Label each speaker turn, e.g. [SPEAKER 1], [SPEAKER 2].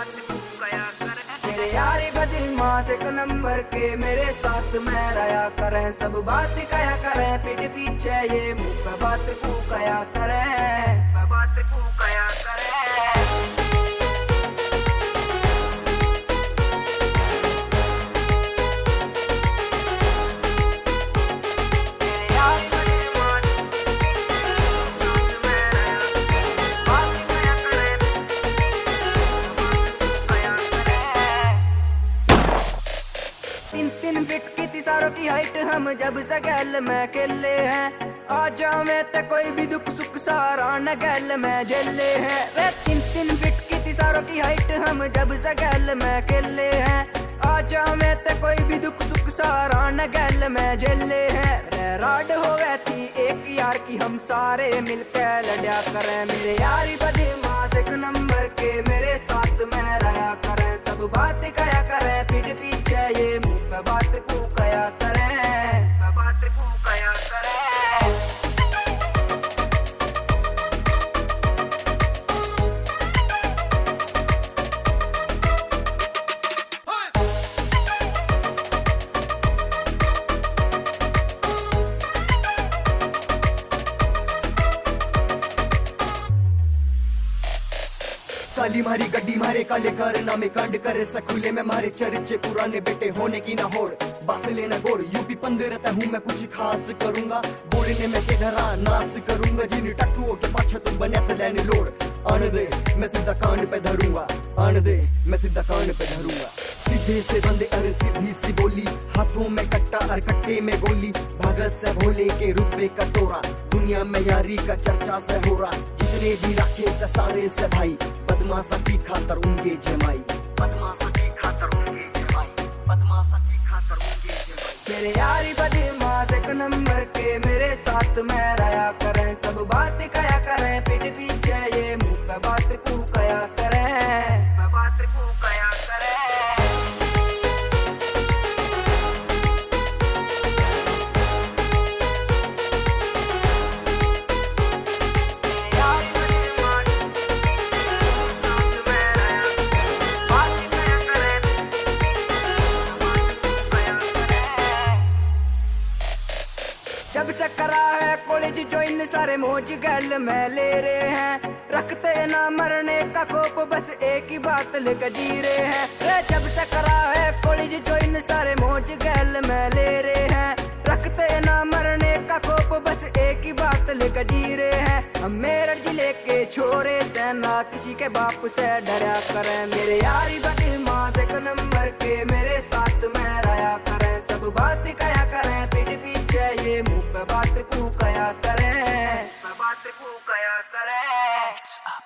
[SPEAKER 1] मेरे यारी बदमाश एक नंबर के मेरे साथ में रहा करें, सब बात कया करें पीठ पीछे ये मुंह पे बात को कया करें, बात को कया करें। तीन फीट की तीसारों की हाइट हम जब से गैल में खेले हैं, आ जाओ मैं ते कोई भी दुख सुख सारा न गैल में झेले हैं। वे तीन फीट की तीसारों की हाइट हम जब से गैल में खेले हैं, आ जाओ मैं ते कोई भी दुख सुख सारा न गैल में झेले हैं। राड हो गई थी एक यार की हम सारे मिलकर लड़ा करें, मेरे यारी बदमाश एक नंबर के मेरे साथ में रहा करें, सब बात कया करें पीठ पीछे ये मुंह पे बात को कया करें, बात को कया करें।
[SPEAKER 2] काली मारी गड्डी मारे काले कारना में कांड करे सकुले में मारे चर्चे पुराने बेटे होने की ना होड़, बात लेना गोड़ यूपी पंद रहता हूँ मैं कुछ खास करूंगा, बोलने में के डरा नाश करूंगा, जिन टट्टुओं के पाछे तुम बने से लेने लोड़, आने दे मैं सीधा कान पे धरूंगा, आने दे मैं सीधा कान पे धरूंगा। सीधे से बंदे अरे सीधी सी बोली, हाथों में कट्टा और कट्टे में गोली, भगत से भोले के रुतबे का तोरा, दुनिया में यारी का चर्चा से हो रहा, जितने भी राखे से सारे से भाई, बदमाशा की खातर उनके जमाई, बदमाशा की खातर उनके जमाई, बदमाशा की खातर उनके जमाई।
[SPEAKER 1] मेरे यारी बदमाश एक नंबर के मेरे साथ में रहा करें, सब बात कया करें पीठ पीछे ये मुंह पे बात को कया करें, बात को कया करें। जब से करा है कॉलेज ज्वाइन सारे मौज गल में ले रहे हैं, रखते ना मरने का कोप बस एक ही बात लेकर जी रहे हैं। जब से करा है कॉलेज ज्वाइन सारे मौज गल में ले रहे हैं, रखते ना मरने का कोप बस एक ही बात लेकर जी रहे हैं। हम मेरठ जिले के छोरे से ना किसी के बाप से डरा करें, मेरे यारी बदमाश एक नंबर के मेरे साथ में रहा करें, सब बात कया करें पीठ पीछे ये मुंह पे बात को कया करें, बात को कया करें।